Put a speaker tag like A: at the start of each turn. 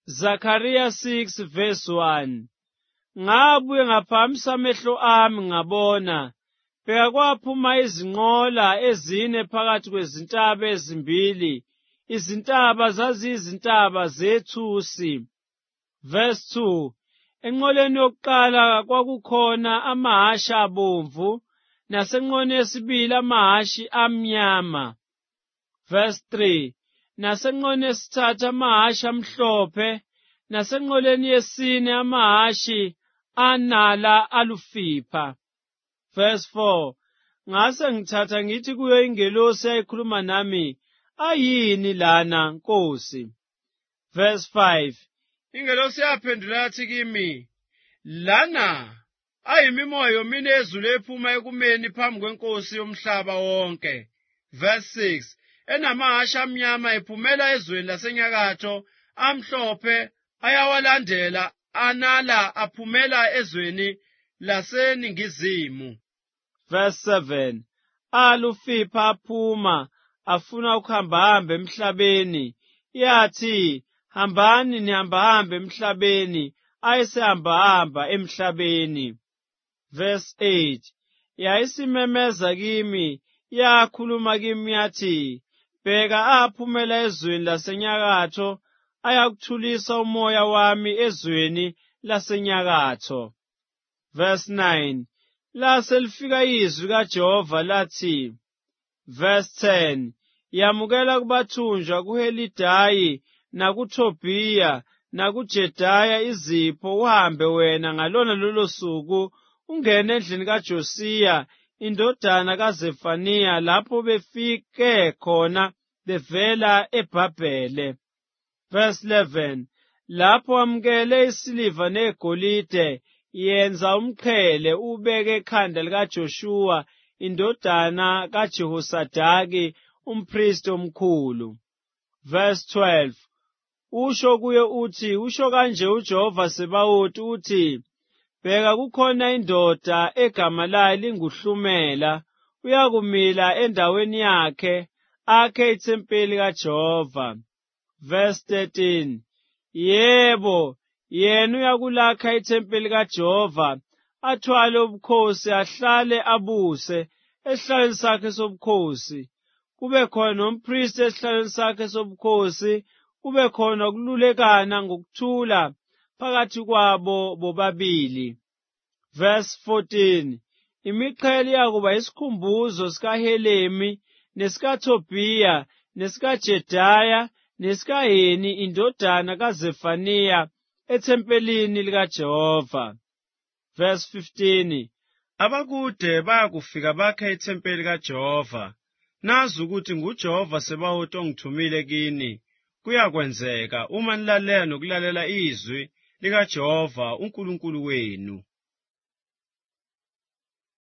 A: Zechariah 6 verse 1. Ngabuye ngaphakamisa amehlo ami ngabona, bheka kwaphuma izinqola ezine phakathi kwezintaba ezimbili, izintaba zaziyizintaba zethusi. Verse 2. Enqoleni yokuqala kwakukhona amahhashi abomvu, nasenqoleni yesibili amahhashi amnyama. Verse 3. Nasenqoleni yesithathu amahhashi amhlophe, nasenqoleni yesine amahhashi anala alufipha. Verse 4. Ngase ngithatha ngithi kuyo ingelosi eyayikhuluma nami, ayini lana, Nkosi? Verse 5. Ingelosi yaphendula yathi kimi, lana ayimimoya yomine yezulu ephuma ekumeni phambi kweNkosi yomhlaba wonke. Verse 6. Enamahhashi amnyama ephumela ezweni lasenyakatho, amhlophe ayawalandela, anala aphumela ezweni laseningizimu. Verse 7. Alufipha aphuma afuna ukuhamba emhlabeni, yathi, hambani nihamba emhlabeni, ayesehamba emhlabeni. Verse 8. Yayisimemeza kimi, yakhuluma kimi yathi, bheka aphumela ezweni lasenyakatho, ayakuthulisa umoya wami ezweni lasenyakatho. Verse 9. Lase lifika izwi kaJehova lathi. Verse 10. Yamukela kubathunjwa kuHelidayi nakuThobhiya nakuJedaya izipho, uhambe wena ngalona lolo suku ungene endlini kaJosiya indodana kaZefaniya lapho befike khona bevela eBhabhele. Verse 11. Lapho amukele isiliva negolide, yenza umqhele ubeke ekhanda likaJoshuwa indodana kaJehosadaki umphristi omkhulu. Verse 12. Usho kuye uthi, usho kanje uJehova Sebawothi uthi, bheka kukhona indoda egama layo linguHlumela, uyakumila endaweni yakhe, akhe ithempeli kaJehova. Verse 13. Yebo, yena uyakulakha ithempeli kaJehova, athwale ubukhosi, ahlale abuse esihlalweni sakhe sobukhosi. Kube khona nomphristi esihlalweni sakhe sobukhosi, kube khona ukululekana ngokuthula phakathi kwabo bobabili. Verse 14. Imiqhele yakuba isikhumbuzo sikaHelemi, nesikaThobhiya, nesikaJedaya, nesikaheni indodana kaZefaniya ethempelini likaJehova. Verse 15. Abakude bayakufika bakhe ithempeli kaJehova. Nazi ukuthi nguJehova Sebawothi ongithumile kini. Kuyakwenzeka uma nilalela nokulalela izwi likaJehova uNkulunkulu wenu.